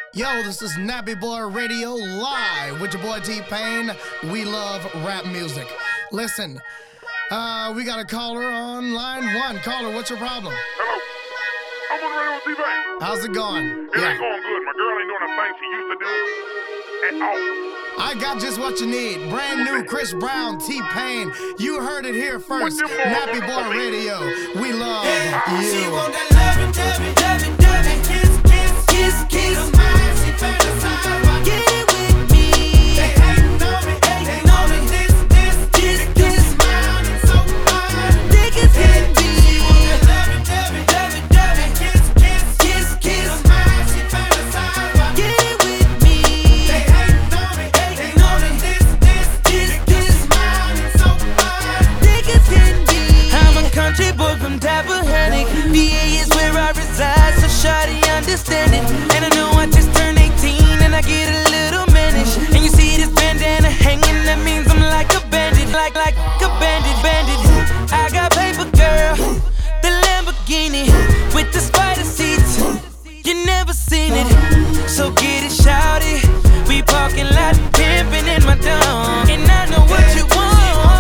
Yo, this is Nappy Boy Radio live with your boy T-Pain. We love rap music. Listen, we got a caller on line one. Caller, what's your problem? Hello. I'm on the radio with T-Pain. How's it going? It ain't going good. My girl ain't doing the thing she used to do at all. I got just what you need. Brand new Chris Brown, T-Pain. You heard it here first. Nappy Boy Radio. We love you. She want that loving, kiss, kiss. She fantasize about getting with me. They hating on me, this mine is so fine. Thick as can be. She want that loving, kiss. She fantasize about getting with me. They hating on me, this mine is so fine. Thick as can be. I'm a country boy from Tappahannock. VA is where I reside, so shawty understand it. And I know I just turned 18 and I get a little mannish. And you see this bandana hanging, that means I'm like a bandit, like a bandit. I got paper, girl, the Lamborghini with the spider seats. You never seen it, so get it, shawty. We parking lot pimping in my dome, and I know what you want.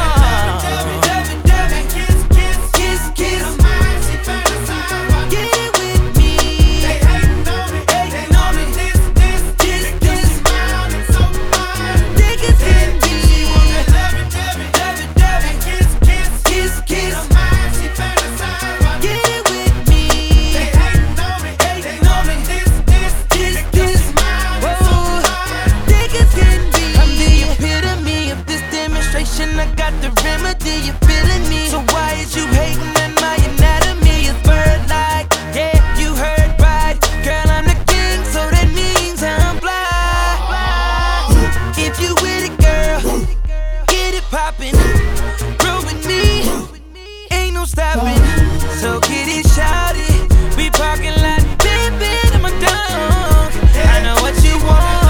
I got the remedy, you feeling me? So why is you hating on my anatomy? It's bird-like, yeah, you heard right. Girl, I'm the king, so that means I'm fly. If you with it, girl, get it poppin'. Roll with me, ain't no stopping. So get it shouted, we parking lot, pimpin' in my dome. I know what you want.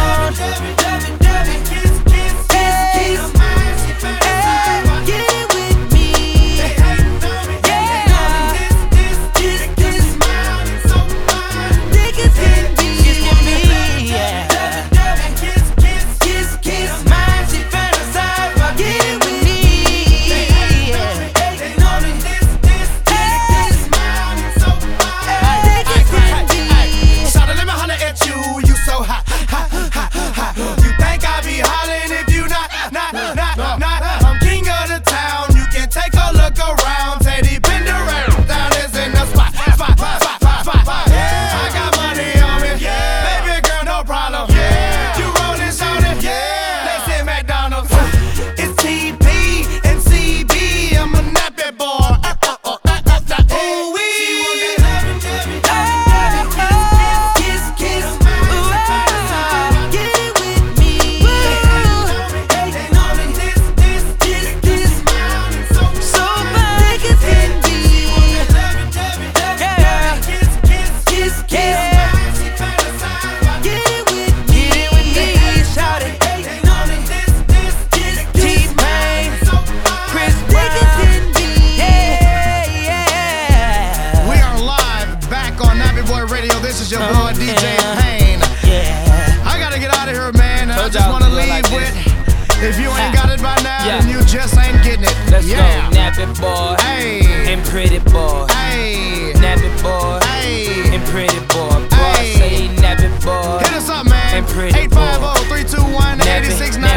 This is your boy DJ Pain. I gotta get out of here, man. I just wanna leave with, if you ain't got it by now, then you just ain't getting it. Let's go, Nappy Boy, and Pretty Boy. Nappy Boy, and Pretty Boy. Boy, say Nappy Boy. Hit us up, man. And Pretty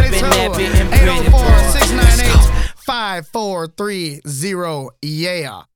850-321-8692. 804-698-5430. Yeah.